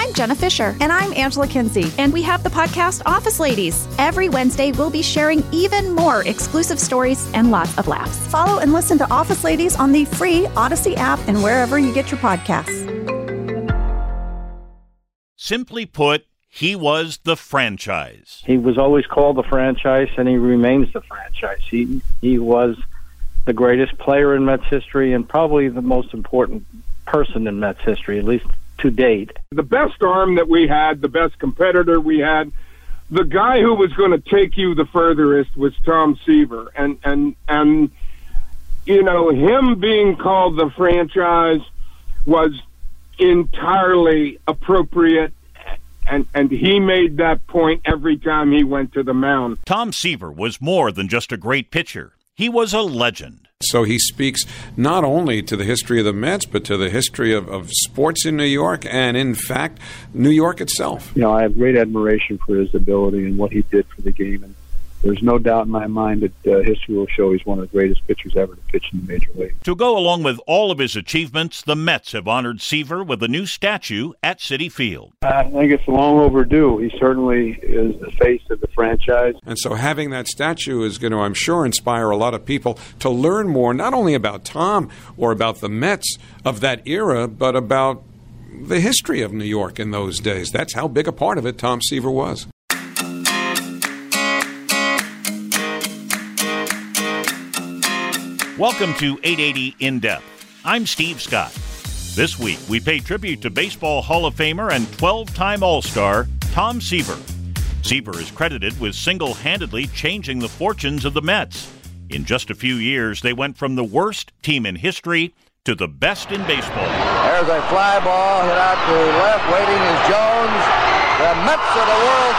I'm Jenna Fisher. And I'm Angela Kinsey. And we have the podcast Office Ladies. Every Wednesday, we'll be sharing even more exclusive stories and lots of laughs. Follow and listen to Office Ladies on the free Odyssey app and wherever you get your podcasts. Simply put, he was the franchise. He was always called the franchise, and he remains the franchise. He was the greatest player in Mets history and probably the most important person in Mets history, at least to date. The best arm that we had, the best competitor we had, the guy who was going to take you the furthest was Tom Seaver. And you know, him being called the franchise was entirely appropriate, and he made that point every time he went to the mound. Tom Seaver was more than just a great pitcher. He was a legend. So he speaks not only to the history of the Mets, but to the history of sports in New York and, in fact, New York itself. You know, I have great admiration for his ability and what he did for the game, and there's no doubt in my mind that history will show he's one of the greatest pitchers ever to pitch in the Major League. To go along with all of his achievements, the Mets have honored Seaver with a new statue at Citi Field. I think it's long overdue. He certainly is the face of the franchise. And so having that statue is going to, I'm sure, inspire a lot of people to learn more, not only about Tom or about the Mets of that era, but about the history of New York in those days. That's how big a part of it Tom Seaver was. Welcome to 880 In-Depth. I'm Steve Scott. This week, we pay tribute to Baseball Hall of Famer and 12-time All-Star Tom Seaver. Seaver is credited with single-handedly changing the fortunes of the Mets. In just a few years, they went from the worst team in history to the best in baseball. There's a fly ball hit out to left. Waiting is Jones. The Mets are the world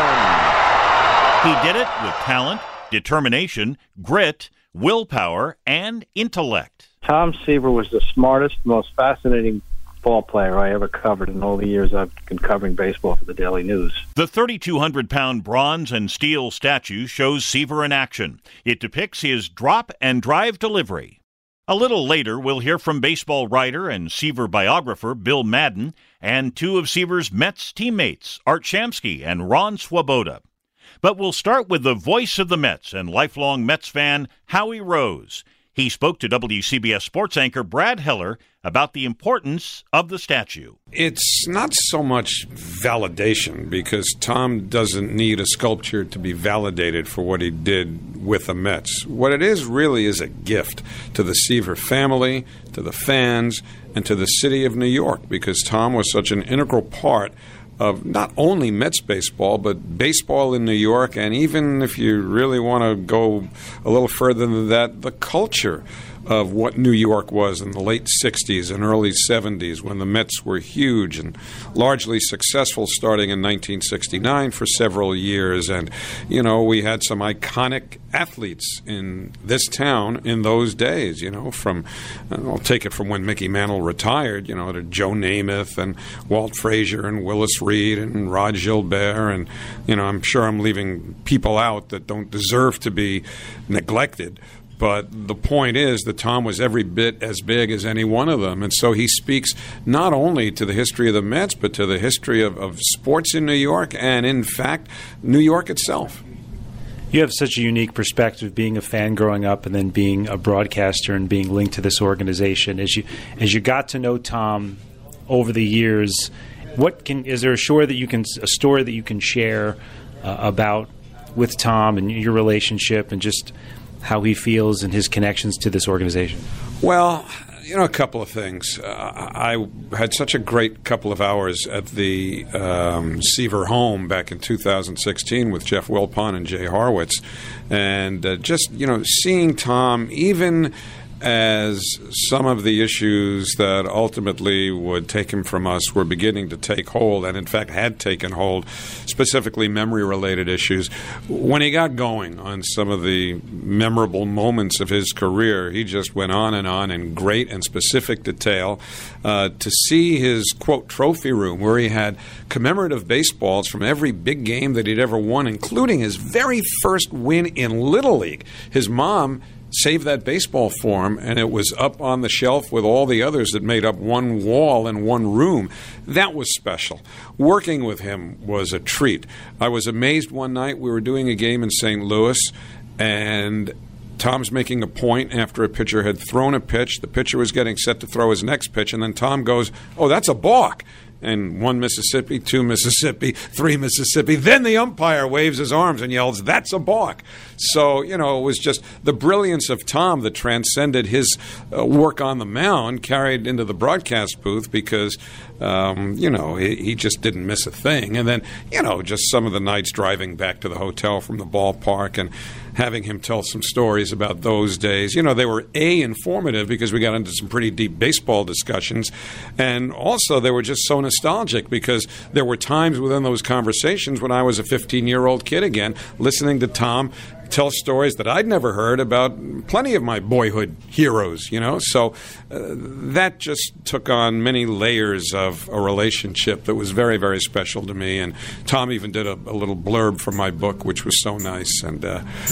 champions. He did it with talent, determination, grit, willpower, and intellect. Tom Seaver was the smartest, most fascinating ball player I ever covered in all the years I've been covering baseball for the Daily News. The 3,200-pound bronze and steel statue shows Seaver in action. It depicts his drop and drive delivery. A little later, we'll hear from baseball writer and Seaver biographer Bill Madden and two of Seaver's Mets teammates, Art Shamsky and Ron Swoboda. But we'll start with the voice of the Mets and lifelong Mets fan, Howie Rose. He spoke to WCBS sports anchor Brad Heller about the importance of the statue. It's not so much validation, because Tom doesn't need a sculpture to be validated for what he did with the Mets. What it is really is a gift to the Seaver family, to the fans, and to the city of New York, because Tom was such an integral part of not only Mets baseball, but baseball in New York, and even if you really want to go a little further than that, the culture of what New York was in the late 60s and early 70s, when the Mets were huge and largely successful, starting in 1969 for several years. And, you know, we had some iconic athletes in this town in those days, you know, from, I'll take it from when Mickey Mantle retired, you know, to Joe Namath and Walt Frazier and Willis Reed and Rod Gilbert. And, you know, I'm sure I'm leaving people out that don't deserve to be neglected. But the point is that Tom was every bit as big as any one of them. And so he speaks not only to the history of the Mets, but to the history of sports in New York and, in fact, New York itself. You have such a unique perspective, being a fan growing up and then being a broadcaster and being linked to this organization. As you got to know Tom over the years, is there a story that you can share about with Tom and your relationship and just how he feels and his connections to this organization? Well, you know, a couple of things. I had such a great couple of hours at the Seaver home back in 2016 with Jeff Wilpon and Jay Horwitz. And just, you know, seeing Tom, even as some of the issues that ultimately would take him from us were beginning to take hold, and in fact had taken hold, specifically memory-related issues. When he got going on some of the memorable moments of his career, he just went on in great and specific detail. To see his, quote, trophy room, where he had commemorative baseballs from every big game that he'd ever won, including his very first win in Little League. His mom saved that baseball for him, and it was up on the shelf with all the others that made up one wall in one room. That was special. Working with him was a treat. I was amazed one night. We were doing a game in St. Louis, and Tom's making a point after a pitcher had thrown a pitch. The pitcher was getting set to throw his next pitch, and then Tom goes, "Oh, that's a balk." And 1 Mississippi, 2 Mississippi, 3 Mississippi. Then the umpire waves his arms and yells, "That's a balk." So, it was just the brilliance of Tom that transcended his work on the mound, carried into the broadcast booth because, he just didn't miss a thing. And then, just some of the nights driving back to the hotel from the ballpark and having him tell some stories about those days. They were informative because we got into some pretty deep baseball discussions. And also they were just so nostalgic because there were times within those conversations when I was a 15-year-old kid again, listening to Tom tell stories that I'd never heard about plenty of my boyhood heroes, So that just took on many layers of a relationship that was very, very special to me. And Tom even did a little blurb from my book, which was so nice. And,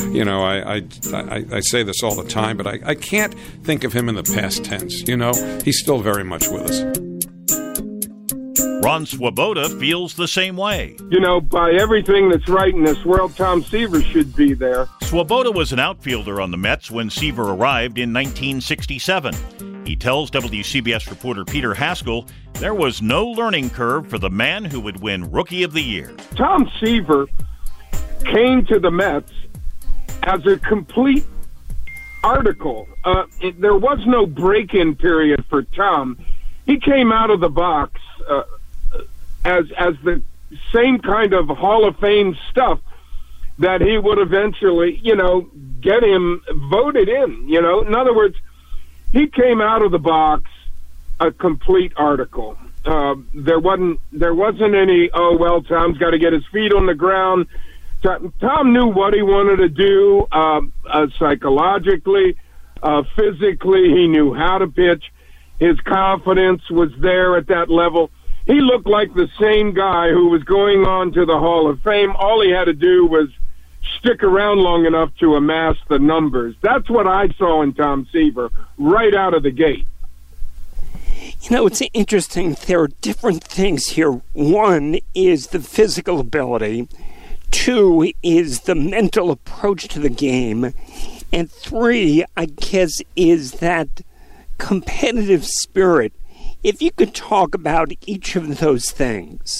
I say this all the time, but I can't think of him in the past tense, He's still very much with us. Ron Swoboda feels the same way. By everything that's right in this world, Tom Seaver should be there. Swoboda was an outfielder on the Mets when Seaver arrived in 1967. He tells WCBS reporter Peter Haskell there was no learning curve for the man who would win Rookie of the Year. Tom Seaver came to the Mets as a complete article. There was no break-in period for Tom. He came out of the box as the same kind of Hall of Fame stuff that he would eventually, get him voted in. In other words, he came out of the box a complete article. There wasn't any, Tom's got to get his feet on the ground. Tom knew what he wanted to do psychologically, physically. He knew how to pitch. His confidence was there at that level. He looked like the same guy who was going on to the Hall of Fame. All he had to do was stick around long enough to amass the numbers. That's what I saw in Tom Seaver right out of the gate. It's interesting. There are different things here. One is the physical ability. Two is the mental approach to the game. And three, I guess, is that competitive spirit. If you could talk about each of those things.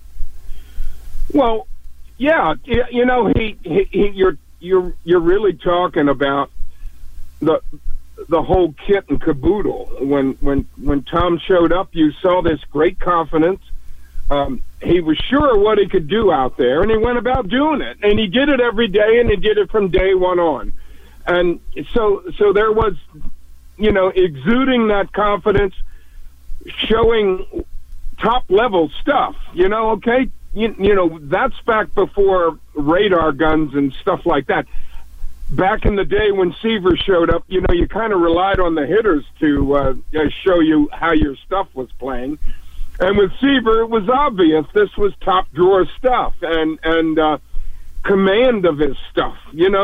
Well, yeah, you're really talking about the whole kit and caboodle. When Tom showed up, you saw this great confidence. He was sure what he could do out there, and he went about doing it. And he did it every day, and he did it from day one on. And so there was, exuding that confidence, showing top-level stuff, okay? That's back before radar guns and stuff like that. Back in the day when Seaver showed up, you kind of relied on the hitters to show you how your stuff was playing. And with Seaver, it was obvious this was top-drawer stuff and command of his stuff.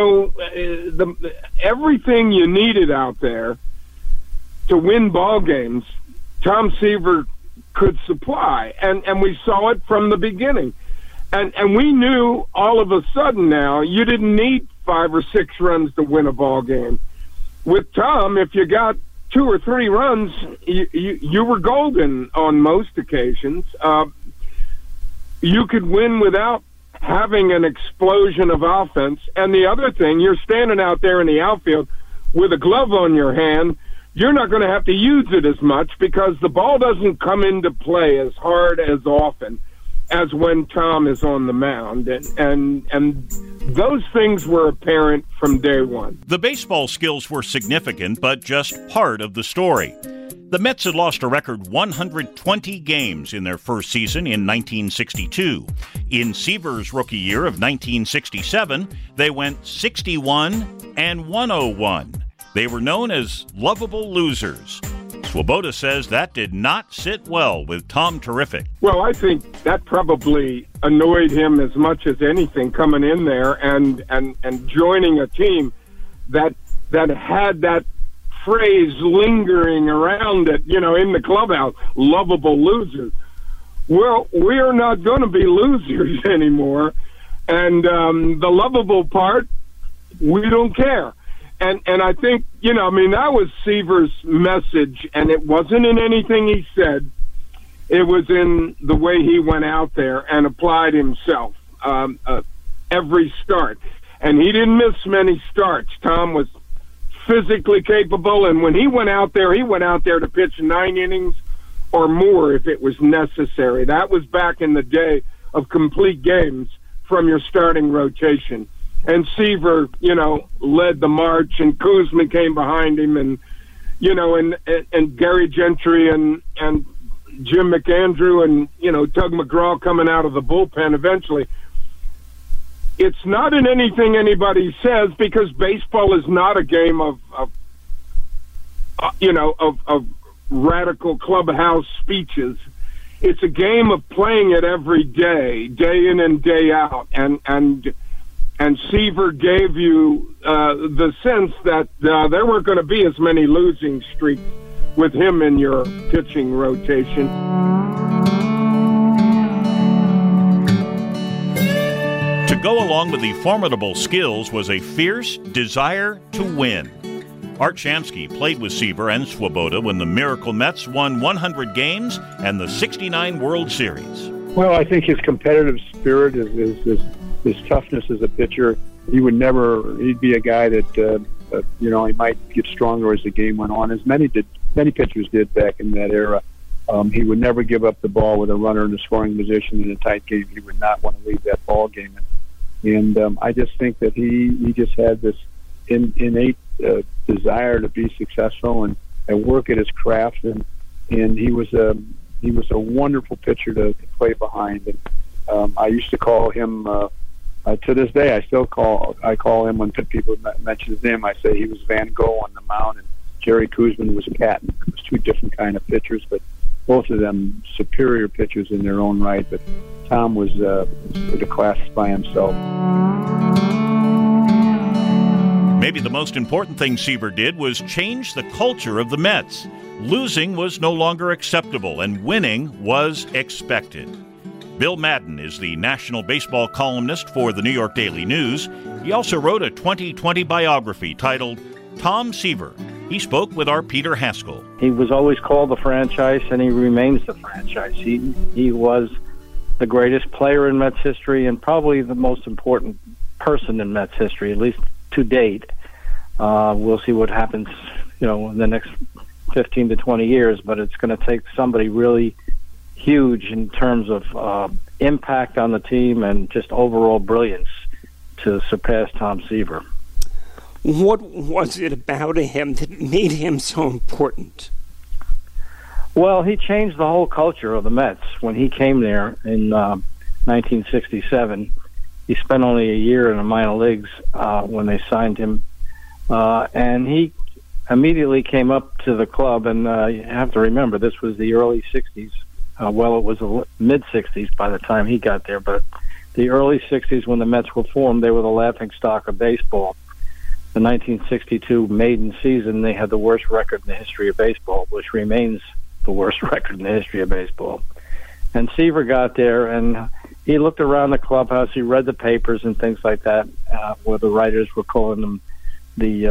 Everything you needed out there to win ball games, Tom Seaver could supply, and we saw it from the beginning. And we knew all of a sudden now you didn't need 5 or 6 runs to win a ball game. With Tom, if you got 2 or 3 runs, you were golden on most occasions. You could win without having an explosion of offense. And the other thing, you're standing out there in the outfield with a glove on your hand. You're not going to have to use it as much because the ball doesn't come into play as hard as often as when Tom is on the mound. And those things were apparent from day one. The baseball skills were significant, but just part of the story. The Mets had lost a record 120 games in their first season in 1962. In Seaver's rookie year of 1967, they went 61-101. They were known as lovable losers. Swoboda says that did not sit well with Tom Terrific. Well, I think that probably annoyed him as much as anything coming in there and joining a team that that had that phrase lingering around it, in the clubhouse, lovable losers. Well, we're not going to be losers anymore. And the lovable part, we don't care. And I think, that was Seaver's message, and it wasn't in anything he said. It was in the way he went out there and applied himself every start. And he didn't miss many starts. Tom was physically capable, and when he went out there to pitch 9 innings or more if it was necessary. That was back in the day of complete games from your starting rotation. And Seaver, led the march, and Koosman came behind him, and and Gary Gentry and Jim McAndrew and Tug McGraw coming out of the bullpen eventually. It's not in anything anybody says, because baseball is not a game of radical clubhouse speeches. It's a game of playing it every day, day in and day out, and Seaver gave you the sense that there weren't going to be as many losing streaks with him in your pitching rotation. To go along with the formidable skills was a fierce desire to win. Art Shamsky played with Seaver and Swoboda when the Miracle Mets won 100 games and the �69 World Series. Well, I think his competitive spirit, his toughness as a pitcher, he'd be a guy that, he might get stronger as the game went on, as many pitchers did back in that era. He would never give up the ball with a runner in the scoring position in a tight game. He would not want to leave that ball game. And I just think that he just had this innate desire to be successful and work at his craft, and he was a wonderful pitcher to play behind. And I used to call him to this day. I call him when people mention his name. I say he was Van Gogh on the mound, and Jerry Koosman was Patton. It was two different kind of pitchers, but both of them superior pitchers in their own right. But Tom was the class by himself. Maybe the most important thing Seaver did was change the culture of the Mets. Losing was no longer acceptable, and winning was expected. Bill Madden is the national baseball columnist for the New York Daily News. He also wrote a 2020 biography titled Tom Seaver. He spoke with our Peter Haskell. He was always called the franchise, and he remains the franchise. He was the greatest player in Mets history, and probably the most important person in Mets history, at least to date. We'll see what happens, in the next 15 to 20 years, but it's going to take somebody really huge in terms of impact on the team and just overall brilliance to surpass Tom Seaver. What was it about him that made him so important? Well, he changed the whole culture of the Mets. When he came there in 1967, he spent only a year in the minor leagues when they signed him, and he immediately came up to the club. And you have to remember, this was the early 60s. It was the mid-60s by the time he got there, but the early 60s when the Mets were formed, they were the laughingstock of baseball. The 1962 maiden season, they had the worst record in the history of baseball, which remains the worst record in the history of baseball. And Seaver got there, and he looked around the clubhouse. He read the papers and things like that, where the writers were calling them the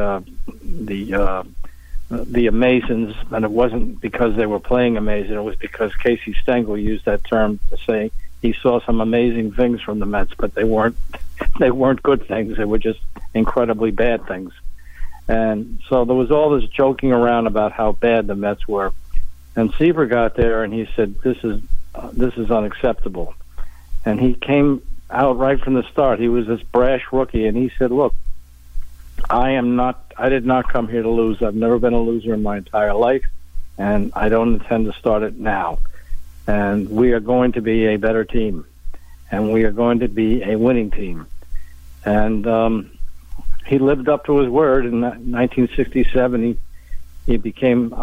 Amazons, and it wasn't because they were playing amazing. It was because Casey Stengel used that term to say he saw some amazing things from the Mets, but they weren't good things. They were just incredibly bad things. And so there was all this joking around about how bad the Mets were. And Seaver got there and he said, "This is unacceptable." And he came out right from the start. He was this brash rookie, and he said, "Look, I did not come here to lose. I've never been a loser in my entire life, and I don't intend to start it now. And we are going to be a better team, and we are going to be a winning team." And he lived up to his word. In 1967, he became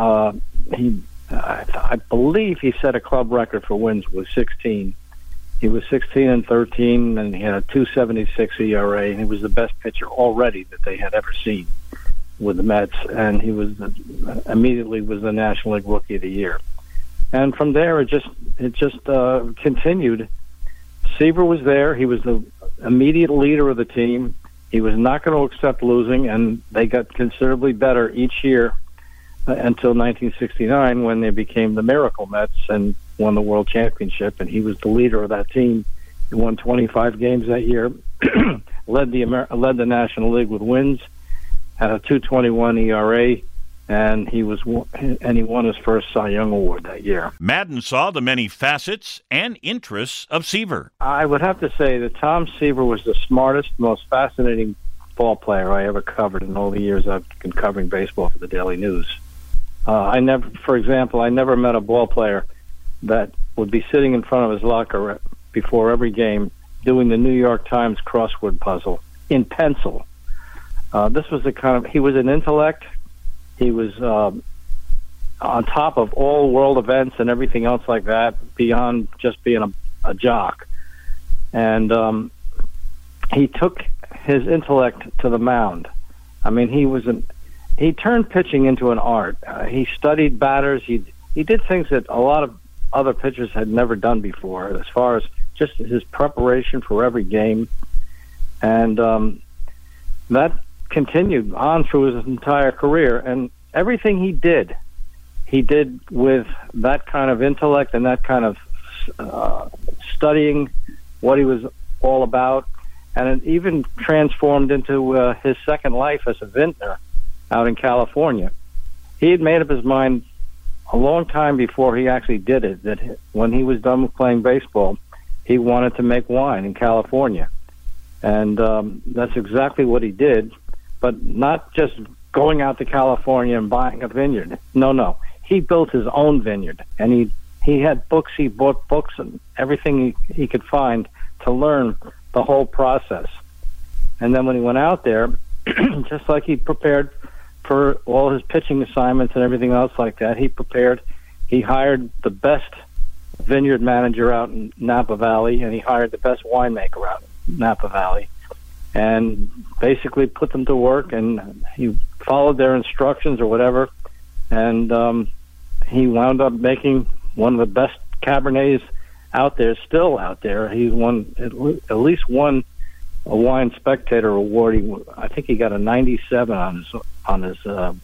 I believe he set a club record for wins with 16. He was 16-13, and he had a 2.76 ERA, and he was the best pitcher already that they had ever seen. with the Mets, and he was immediately was the National League Rookie of the Year. And from there, it just continued. Seaver was there. He was the immediate leader of the team. He was not going to accept losing, and they got considerably better each year until 1969, when they became the Miracle Mets and won the World Championship. And he was the leader of that team. He won 25 games that year, led the National League with wins, had a 2.21 ERA, and he won his first Cy Young Award that year. Madden saw the many facets and interests of Seaver. I would have to say that Tom Seaver was the smartest, most fascinating ball player I ever covered in all the years I've been covering baseball for the Daily News. For example, I never met a ball player that would be sitting in front of his locker before every game doing the New York Times crossword puzzle in pencil. This was the kind of, he was an intellect. He was on top of all world events and everything else like that, beyond just being a jock. And he took his intellect to the mound. I mean, he turned pitching into an art. He studied batters. He did things that a lot of other pitchers had never done before, as far as just his preparation for every game. And that continued on through his entire career. And everything he did with that kind of intellect and that kind of studying what he was all about. And it even transformed into his second life as a vintner out in California. He had made up his mind a long time before he actually did it, that when he was done with playing baseball, he wanted to make wine in California. And that's exactly what he did, but not just going out to California and buying a vineyard. No. He built his own vineyard, and he had books. He bought books and everything he could find to learn the whole process. And then when he went out there, just like he prepared for all his pitching assignments and everything else like that, he hired the best vineyard manager out in Napa Valley, and he hired the best winemaker out in Napa Valley, and basically put them to work, and he followed their instructions or whatever, and he wound up making one of the best Cabernets out there, still out there. He won at least won a Wine Spectator Award. I think he got a 97 on his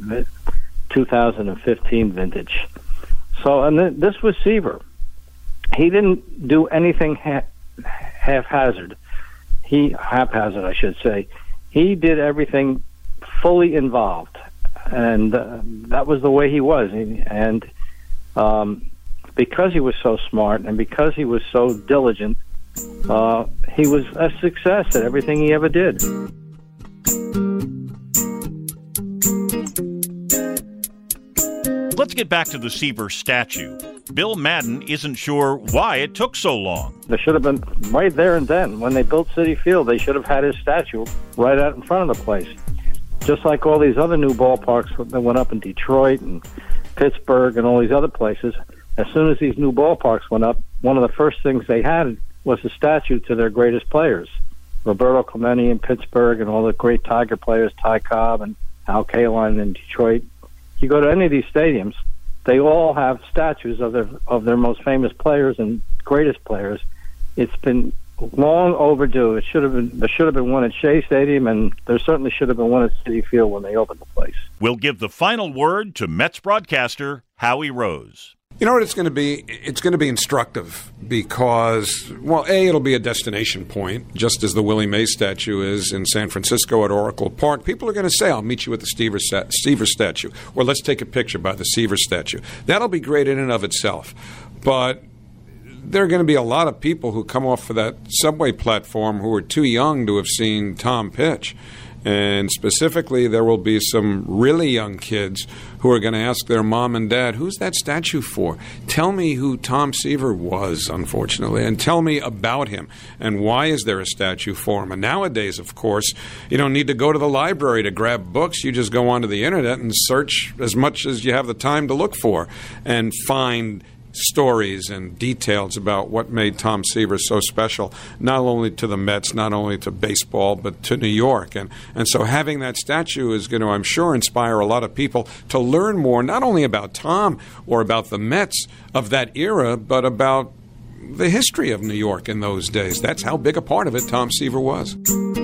2015 vintage. So, and this was Seaver. He didn't do anything haphazard, I should say. He did everything fully involved, and that was the way he was. And because he was so smart and because he was so diligent, he was a success at everything he ever did. Let's get back to the Seaver statue. Bill Madden isn't sure why it took so long. There should have been, right there and then, when they built Citi Field, they should have had his statue right out in front of the place. Just like all these other new ballparks that went up in Detroit and Pittsburgh and all these other places, as soon as these new ballparks went up, one of the first things they had was a statue to their greatest players. Roberto Clemente in Pittsburgh and all the great Tiger players, Ty Cobb and Al Kaline in Detroit. You go to any of these stadiums, they all have statues of their most famous players and greatest players. It's been long overdue. There should have been one at Shea Stadium, and there certainly should have been one at Citi Field when they opened the place. We'll give the final word to Mets broadcaster Howie Rose. You know what it's going to be? It's going to be instructive because, well, A, it'll be a destination point, just as the Willie Mays statue is in San Francisco at Oracle Park. People are going to say, I'll meet you at the Seaver statue, or let's take a picture by the Seaver statue. That'll be great in and of itself. But there are going to be a lot of people who come off of that subway platform who are too young to have seen Tom pitch. And specifically, there will be some really young kids who are going to ask their mom and dad, who's that statue for? Tell me who Tom Seaver was, unfortunately, and tell me about him. And why is there a statue for him? And nowadays, of course, you don't need to go to the library to grab books. You just go onto the internet and search as much as you have the time to look for and find stories and details about what made Tom Seaver so special, not only to the Mets, not only to baseball, but to New York. And so having that statue is going to, I'm sure, inspire a lot of people to learn more, not only about Tom or about the Mets of that era, but about the history of New York in those days. That's how big a part of it Tom Seaver was.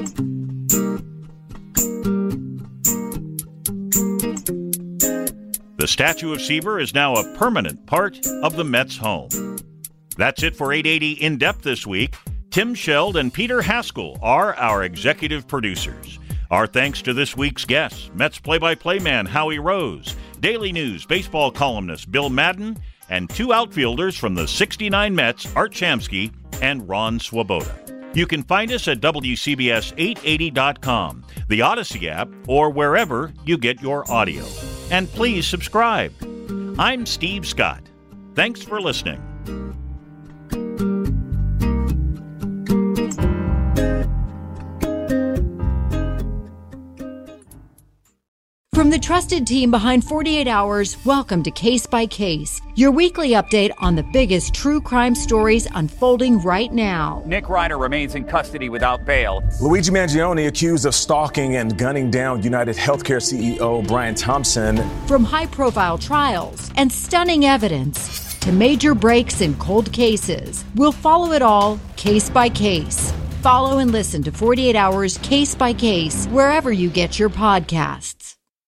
The statue of Seaver is now a permanent part of the Mets' home. That's it for 880 In-Depth this week. Tim Sheld and Peter Haskell are our executive producers. Our thanks to this week's guests, Mets play-by-play man Howie Rose, Daily News baseball columnist Bill Madden, and two outfielders from the '69 Mets, Art Shamsky and Ron Swoboda. You can find us at WCBS880.com, the Odyssey app, or wherever you get your audio. And please subscribe. I'm Steve Scott. Thanks for listening. From the trusted team behind 48 Hours, welcome to Case by Case, your weekly update on the biggest true crime stories unfolding right now. Nick Ryder remains in custody without bail. Luigi Mangione accused of stalking and gunning down United Healthcare CEO Brian Thompson. From high-profile trials and stunning evidence to major breaks in cold cases, we'll follow it all case by case. Follow and listen to 48 Hours Case by Case wherever you get your podcasts.